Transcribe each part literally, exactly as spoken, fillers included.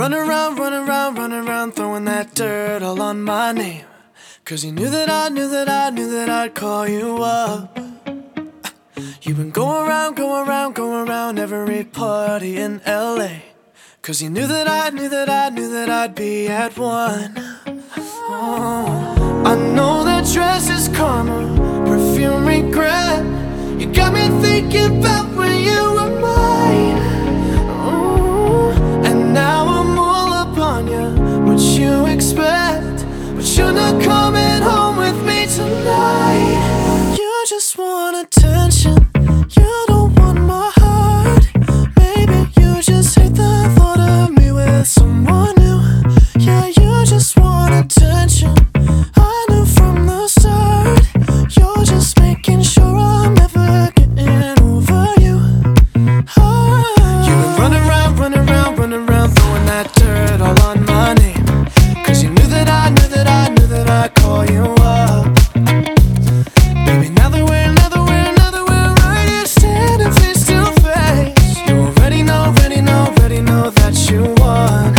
run around, run around, run around, throwing that dirt all on my name. Cause you knew that I knew that I knew that I'd call you up. You've been going around, going around, going around every party in L A. Cause you knew that I knew that I knew that I'd be at one. Oh, I know that dress is karma, perfume regret. You got me thinking about when you were mine. Oh, and now I'm all up on you, what you expect. But you're not coming home with me tonight. You just want attention, you don't want my heart. Maybe you just hate the thought of me with someone new. Yeah, you just want attention, I knew from the start. You're just making sure I'm never getting over you. Oh. You've been running around, running around, running around, throwing that dirt all on my name. Cause you knew that I knew that I knew that I'd call you up. Baby, now that we're, now that we're, now that we're right here standing face to face, you already know, already know, already know that you won.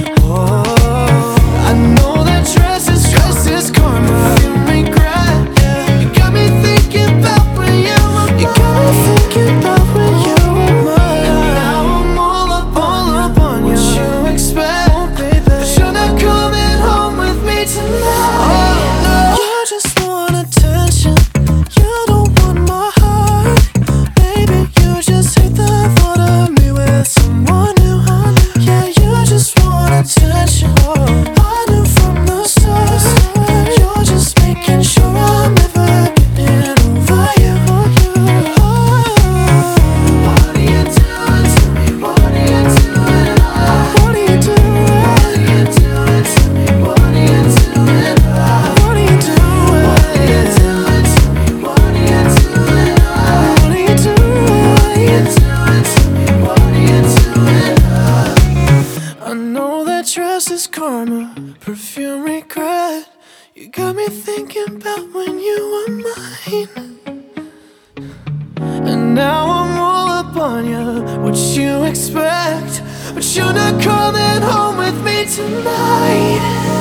Oh, I know that dress is, dress is karma, you regret. Yeah. You got me thinking about when you were mine. You got me thinking about when you were mine. And now I'm all up, all up on you. What you expect, oh, baby? But you're not coming home with me tonight. Oh, no. You just want attention, you don't want my heart. Baby, you just hate the thought of me with someone new. Yeah, you just want attention, I knew from the start. You're just making sure I'm never getting over you. Oh. What are you doing to me? What are you doing? What are you doing? What are you doing to me? What are you doing? What are you doing? What are you doing to me? What are you doing? What are you doing? What are you doing to me? What are you doing? I know that dress is karma, perfume regret. You got me thinking about when you were mine. And now I'm all up on you, what you expect. But you're not coming home with me tonight.